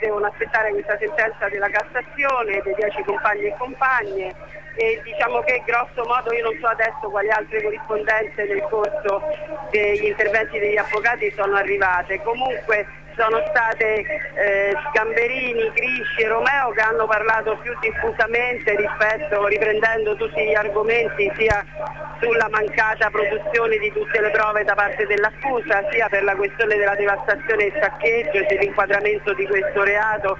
devono aspettare questa sentenza della Cassazione dei 10 compagni e compagne, e diciamo che grosso modo, io non so adesso quali altre corrispondenze nel corso degli interventi degli avvocati sono arrivate. Comunque sono state Gamberini, Grisci e Romeo che hanno parlato più diffusamente riprendendo tutti gli argomenti, sia sulla mancata produzione di tutte le prove da parte dell'accusa, sia per la questione della devastazione e saccheggio e dell'inquadramento di questo reato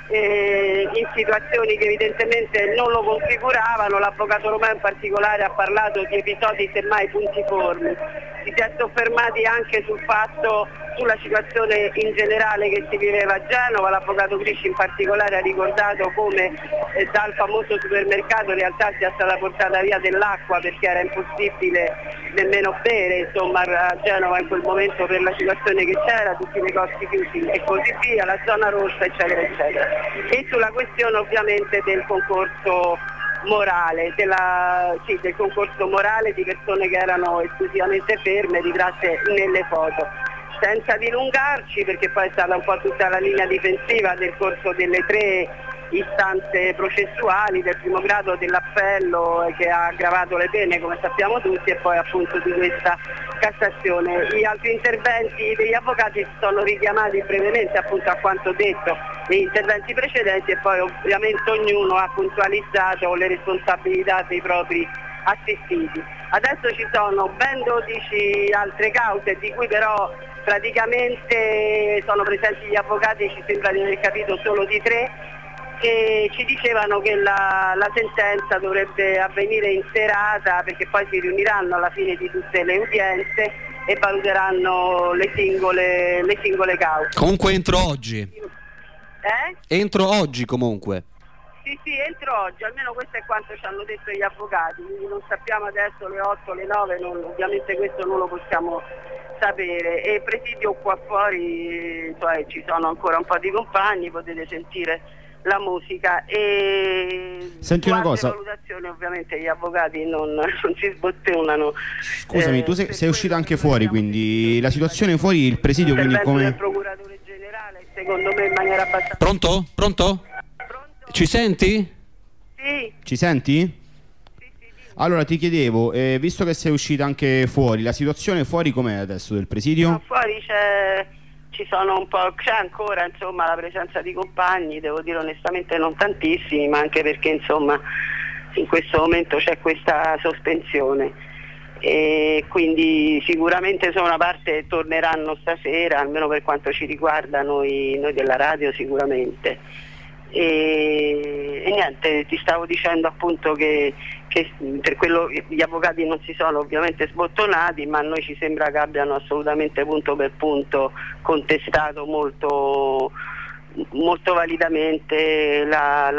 in situazioni che evidentemente non lo configuravano. L'avvocato Romeo in particolare ha parlato di episodi semmai puntiformi. Si è soffermati anche sulla situazione in generale che si viveva a Genova. L'avvocato Grisci in particolare ha ricordato come dal famoso supermercato in realtà sia stata portata via dell'acqua perché era impossibile nemmeno bere, insomma, a Genova in quel momento per la situazione che c'era, tutti i negozi chiusi e così via, la zona rossa eccetera eccetera. E sulla questione ovviamente del concorso morale, del concorso morale di persone che erano esclusivamente ferme, ritratte nelle foto. Senza dilungarci, perché poi è stata un po' tutta la linea difensiva nel corso delle 3 istanze processuali, del primo grado, dell'appello che ha aggravato le pene come sappiamo tutti, e poi appunto di questa Cassazione. Gli altri interventi degli avvocati si sono richiamati brevemente appunto a quanto detto negli interventi precedenti, e poi ovviamente ognuno ha puntualizzato le responsabilità dei propri assistiti. Adesso ci sono ben 12 altre cause, di cui però praticamente sono presenti gli avvocati, ci sembra di aver capito solo di 3, e ci dicevano che la sentenza dovrebbe avvenire in serata, perché poi si riuniranno alla fine di tutte le udienze e valuteranno le singole cause. Comunque entro oggi. Entro oggi comunque. Sì, entro oggi, almeno questo è quanto ci hanno detto gli avvocati, quindi non sappiamo adesso le 8, le 9, ovviamente questo non lo possiamo sapere. E presidio qua fuori, cioè ci sono ancora un po' di compagni, potete sentire la musica, e senti una cosa, valutazioni ovviamente gli avvocati non si sbottonano. Scusami, tu sei uscita anche fuori, quindi la situazione fuori, il presidio, quindi come il procuratore generale secondo me in maniera abbastanza... Pronto? Ci senti? Sì. Ci senti? Sì. Allora ti chiedevo, visto che sei uscita anche fuori, la situazione fuori com'è adesso del presidio? No, fuori c'è ancora insomma la presenza di compagni, devo dire onestamente non tantissimi, ma anche perché insomma in questo momento c'è questa sospensione, e quindi sicuramente una parte torneranno stasera, almeno per quanto ci riguarda noi della radio sicuramente. E niente, ti stavo dicendo appunto che per quello gli avvocati non si sono ovviamente sbottonati, ma a noi ci sembra che abbiano assolutamente punto per punto contestato molto validamente la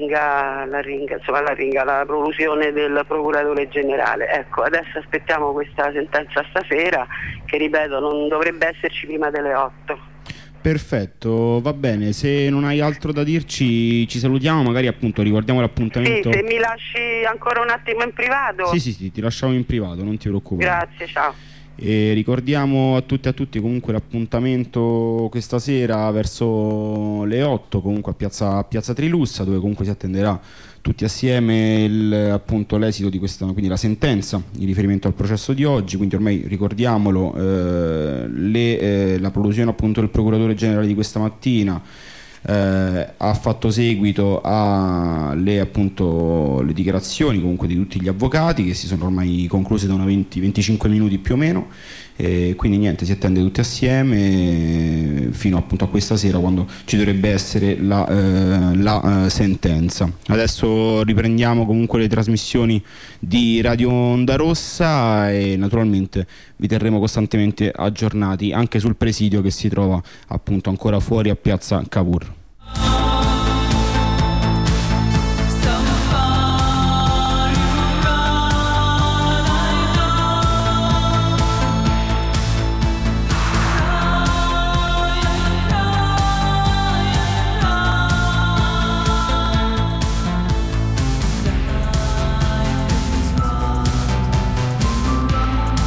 prolusione del procuratore generale. Ecco, adesso aspettiamo questa sentenza stasera, che ripeto non dovrebbe esserci prima delle 8. Perfetto, va bene, se non hai altro da dirci ci salutiamo, magari appunto ricordiamo l'appuntamento. Sì, se mi lasci ancora un attimo in privato. Sì, ti lasciamo in privato, non ti preoccupare. Grazie, ciao. E ricordiamo a tutti comunque l'appuntamento questa sera verso le 8 comunque a Piazza Trilussa, dove comunque si attenderà tutti assieme appunto l'esito di questa, quindi la sentenza in riferimento al processo di oggi. Quindi ormai ricordiamolo, la prolusione appunto del procuratore generale di questa mattina ha fatto seguito alle dichiarazioni comunque di tutti gli avvocati, che si sono ormai concluse da una 20-25 minuti più o meno, e quindi niente, si attende tutti assieme fino appunto a questa sera, quando ci dovrebbe essere la sentenza. Adesso riprendiamo comunque le trasmissioni di Radio Onda Rossa e naturalmente vi terremo costantemente aggiornati anche sul presidio che si trova appunto ancora fuori a Piazza Cavour.